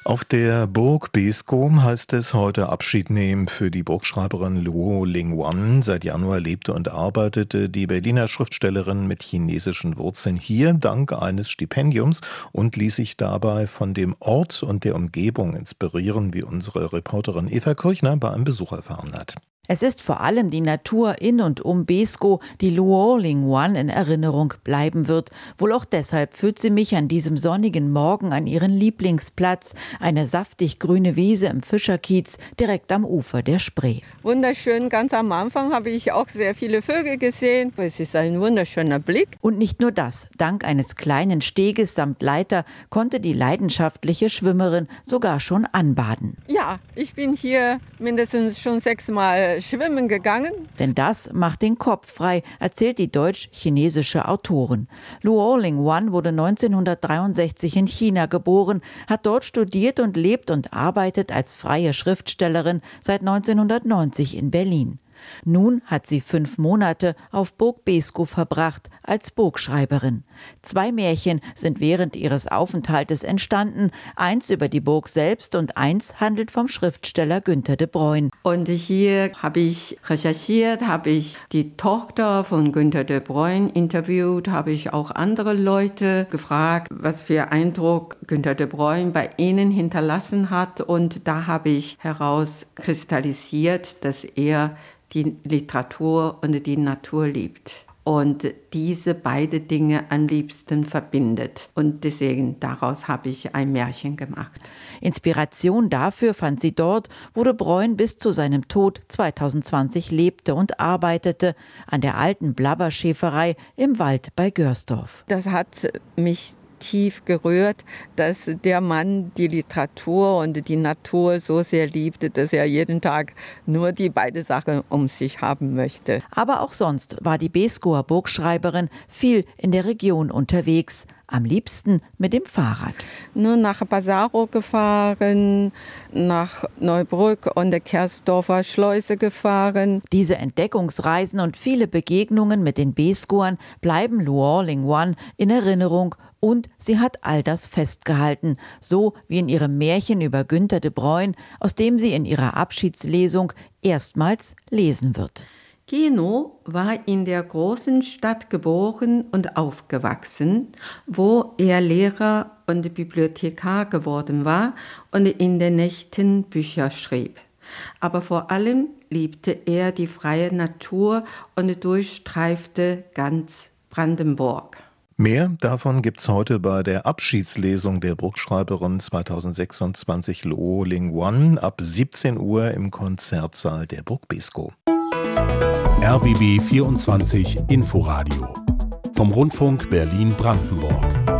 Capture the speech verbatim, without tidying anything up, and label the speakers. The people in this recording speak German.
Speaker 1: Auf der Burg Beeskow heißt es heute Abschied nehmen für die Burgschreiberin Luo Lingwan. Seit Januar lebte und arbeitete die Berliner Schriftstellerin mit chinesischen Wurzeln hier dank eines Stipendiums und ließ sich dabei von dem Ort und der Umgebung inspirieren, wie unsere Reporterin Eva Kirchner bei einem Besuch erfahren hat.
Speaker 2: Es ist vor allem die Natur in und um Beeskow, die Luo Lingwan in Erinnerung bleiben wird. Wohl auch deshalb führt sie mich an diesem sonnigen Morgen an ihren Lieblingsplatz, eine saftig grüne Wiese im Fischerkiez, direkt am Ufer der Spree.
Speaker 3: Wunderschön, ganz am Anfang habe ich auch sehr viele Vögel gesehen. Es ist ein wunderschöner Blick.
Speaker 2: Und nicht nur das, dank eines kleinen Steges samt Leiter konnte die leidenschaftliche Schwimmerin sogar schon anbaden.
Speaker 3: Ja, ich bin hier mindestens schon sechsmal schwimmen gegangen.
Speaker 2: Denn das macht den Kopf frei, erzählt die deutsch-chinesische Autorin. Luo Lingwan wurde neunzehnhundertdreiundsechzig in China geboren, hat dort studiert und lebt und arbeitet als freie Schriftstellerin seit neunzehnhundertneunzig in Berlin. Nun hat sie fünf Monate auf Burg Beeskow verbracht als Burgschreiberin. Zwei Märchen sind während ihres Aufenthaltes entstanden. Eins über die Burg selbst und eins handelt vom Schriftsteller Günter de Bruyne.
Speaker 3: Und hier habe ich recherchiert, habe ich die Tochter von Günter de Bruyne interviewt, habe ich auch andere Leute gefragt, was für Eindruck Günter de Bruyne bei ihnen hinterlassen hat. Und da habe ich herauskristallisiert, dass er die Literatur und die Natur liebt und diese beide Dinge am liebsten verbindet. Und deswegen daraus habe ich ein Märchen gemacht.
Speaker 2: Inspiration dafür fand sie dort, wo de Bruyne bis zu seinem Tod zweitausendzwanzig lebte und arbeitete, an der alten Blabberschäferei im Wald bei Görsdorf.
Speaker 3: Das hat mich tief gerührt, dass der Mann die Literatur und die Natur so sehr liebte, dass er jeden Tag nur die beiden Sachen um sich haben möchte.
Speaker 2: Aber auch sonst war die Beeskower Burgschreiberin viel in der Region unterwegs, am liebsten mit dem Fahrrad.
Speaker 3: Nur nach Passau gefahren, nach Neubrück und der Kersdorfer Schleuse gefahren.
Speaker 2: Diese Entdeckungsreisen und viele Begegnungen mit den Beeskowern bleiben Luo Lingwan in Erinnerung und sie hat all das festgehalten, so wie in ihrem Märchen über Günter de Bruyne, aus dem sie in ihrer Abschiedslesung erstmals lesen wird.
Speaker 3: Kino war in der großen Stadt geboren und aufgewachsen, wo er Lehrer und Bibliothekar geworden war und in den Nächten Bücher schrieb. Aber vor allem liebte er die freie Natur und durchstreifte ganz Brandenburg.
Speaker 1: Mehr davon gibt's heute bei der Abschiedslesung der Burgschreiberin zweitausendsechsundzwanzig Luo Lingwan ab siebzehn Uhr im Konzertsaal der Burg Beeskow.
Speaker 4: R B B vierundzwanzig Inforadio vom Rundfunk Berlin-Brandenburg.